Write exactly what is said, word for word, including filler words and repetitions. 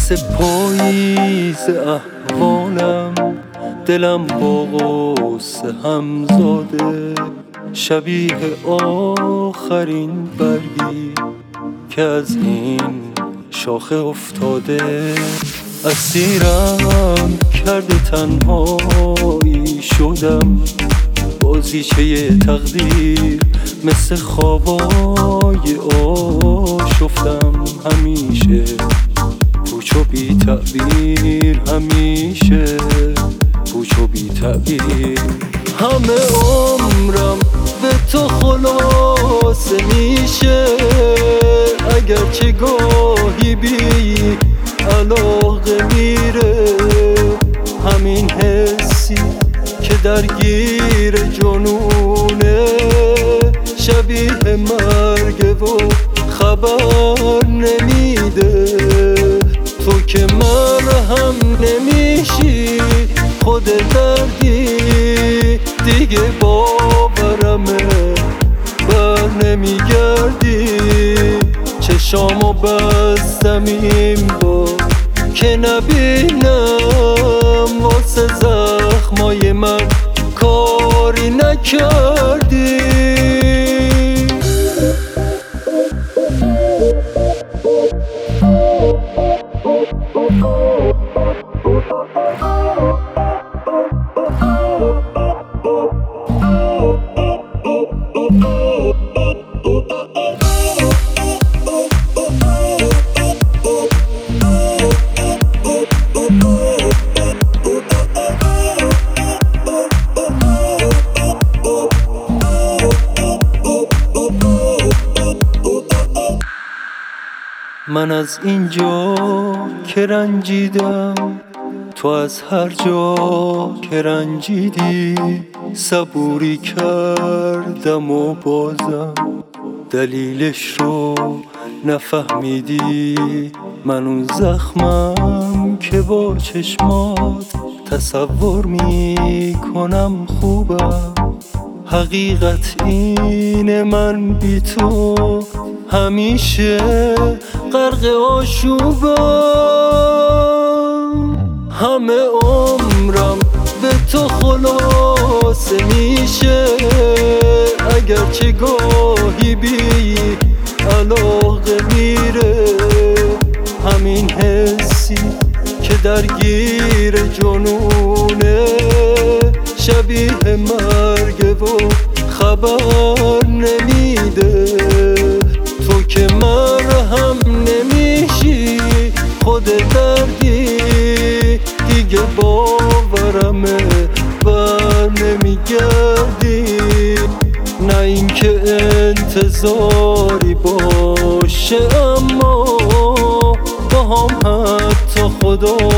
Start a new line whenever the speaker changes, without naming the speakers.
مثل پاییز احوالم، دلم با غصه هم زاده، شبیه آخرین برگی که از این شاخه افتاده. اسیرم کرده تنهایی شدم، بازیچه تقدیر مثل خوابای آشفتم. همیشه پوچ و بی تعبیر، همیشه پوچ و بی تعبیر. همه عمرم به تو خلاصه میشه، اگرچه گاهی بی علاقه میره. همین حسی که درگیر جنونه، شبیه مرگ و خبر نمیده. تو که مرهم نمیشی، خود دردی دیگه باورمه، بر نمیگردی. چشامو بستم این بار که نبینم، واسه زخمای من کاری نکردی. من از اینجا که رنجیدم، تو از هر جا که رنجیدی. صبوری کردم و بازم دلیلش رو نفهمیدی. من اون زخمم که با چشمات تصور میکنم خوبم. حقیقت اینه من بی تو همیشه غرق آشوبم. همه عمرم به تو خلاصه میشه، اگرچه گاهی بی علاقه میره. همین حسی که درگیر جنونه، شبیه مرگ و خبر نمیده. تو که مرهم نمیشی، خود دردی دیگه باورمه، بر نمیگردی. نه اینکه انتظاری باشه، اما با هم حتی خدا